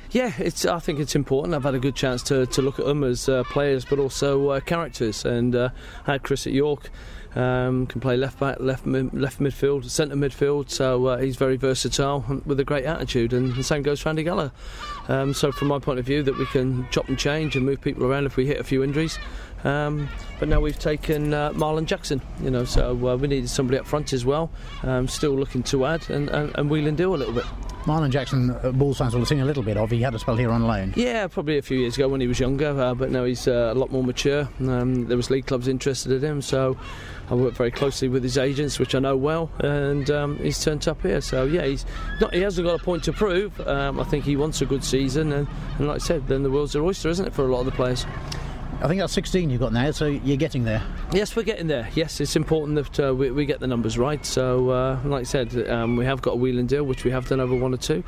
Yeah, I think it's important. I've had a good chance to look at them as players, but also characters. And I had Chris at York. Can play left back, left midfield, centre midfield, so he's very versatile with a great attitude, and the same goes for Andy Gallagher. So from my point of view, that we can chop and change and move people around if we hit a few injuries. But now we've taken Marlon Jackson, so we needed somebody up front as well. Still looking to add and wheel and deal a little bit. Marlon Jackson, Bulls fans will have seen a little bit of. He had a spell here on loan. Yeah, probably a few years ago when he was younger, but now he's a lot more mature. There was league clubs interested in him, so I worked very closely with his agents, which I know well, and he's turned up here. So yeah, he hasn't got a point to prove. I think he wants a good season, and like I said, then the world's their oyster, isn't it, for a lot of the players? I think that's 16 you've got now, so you're getting there. Yes, we're getting there. Yes, it's important that we get the numbers right. So, like I said, we have got a wheel and deal, which we have done over 1 or 2.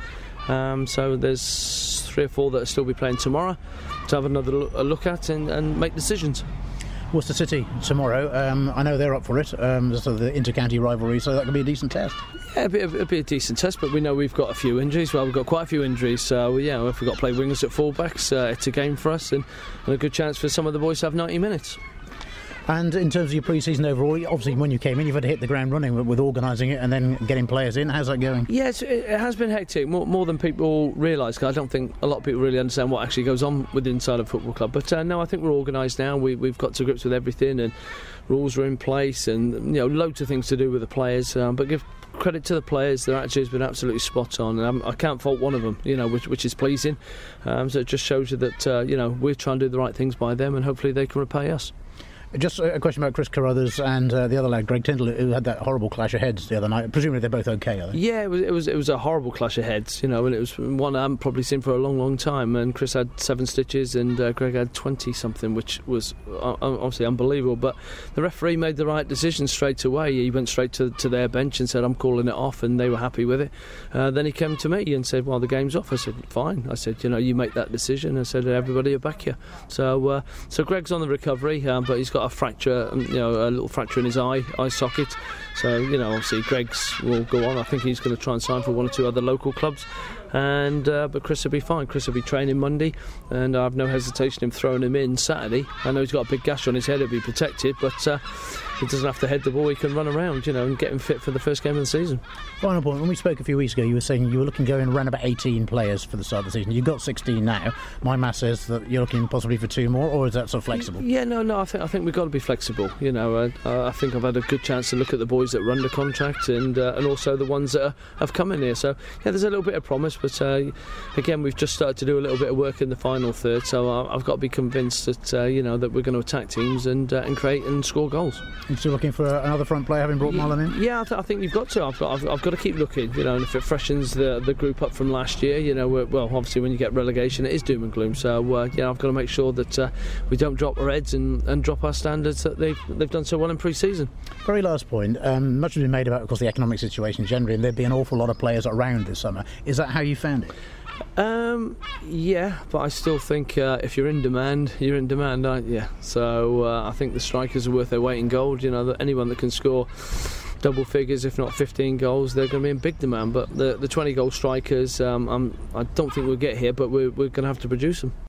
So there's 3 or 4 that will still be playing tomorrow to have another look at and make decisions. Worcester City tomorrow. I know they're up for it. Sort of the inter-county rivalry, so that could be a decent test. Yeah, it'll be a decent test, but we know we've got a few injuries. Well, we've got quite a few injuries, so yeah, if we've got to play wingers at fullbacks, it's a game for us and a good chance for some of the boys to have 90 minutes. And in terms of your pre-season overall, obviously when you came in, you've had to hit the ground running with organising it and then getting players in. How's that going? Yes, it has been hectic, more than people realise, because I don't think a lot of people really understand what actually goes on with inside a football club. But no, I think we're organised now. We've got to grips with everything, and rules are in place, and loads of things to do with the players. But give credit to the players, their attitude has been absolutely spot on, and I can't fault one of them, which is pleasing. So it just shows you that we're trying to do the right things by them, and hopefully they can repay us. Just a question about Chris Carruthers and the other lad, Greg Tyndall, who had that horrible clash of heads the other night. Presumably they're both okay, are they? Yeah, it was a horrible clash of heads, and it was one I haven't probably seen for a long, long time. And Chris had 7 stitches, and Greg had 20 something, which was obviously unbelievable. But the referee made the right decision straight away. He went straight to their bench and said, "I'm calling it off," and they were happy with it. Then he came to me and said, "Well, the game's off." I said, "Fine." I said, "You make that decision." I said, "Everybody will back you." So Greg's on the recovery, but he's got a fracture. A little fracture in his eye socket. So, obviously Greg's will go on. I think he's going to try and sign for 1 or 2 other local clubs. But Chris will be fine. Chris will be training Monday, and I have no hesitation in throwing him in Saturday. I know he's got a big gash on his head, he'll be protected, but he doesn't have to head the ball, he can run around, and get him fit for the first game of the season. Final point, when we spoke a few weeks ago, you were saying you were looking going around about 18 players for the start of the season. You've got 16 now. My math says that you're looking possibly for 2 more, or is that sort of flexible? Yeah, no, I think we've got to be flexible. I think I've had a good chance to look at the boys that are under contract and also the ones that have come in here. So, yeah, there's a little bit of promise, but again, we've just started to do a little bit of work in the final third, so I've got to be convinced that that we're going to attack teams and create and score goals. You're still looking for another front player, having brought Marlon in? Yeah, I think you've got to. I've got to keep looking, and if it freshens the group up from last year, well, obviously when you get relegation, it is doom and gloom. So I've got to make sure that we don't drop our heads and drop our standards that they've done so well in pre-season. Very last point. Much has been made about, of course, the economic situation generally, and there'd be an awful lot of players around this summer. Is that how you found it? Yeah, but I still think if you're in demand, you're in demand, aren't you? So I think the strikers are worth their weight in gold. That anyone that can score double figures, if not 15 goals, they're going to be in big demand. But the 20-goal strikers, I don't think we'll get here, but we're going to have to produce them.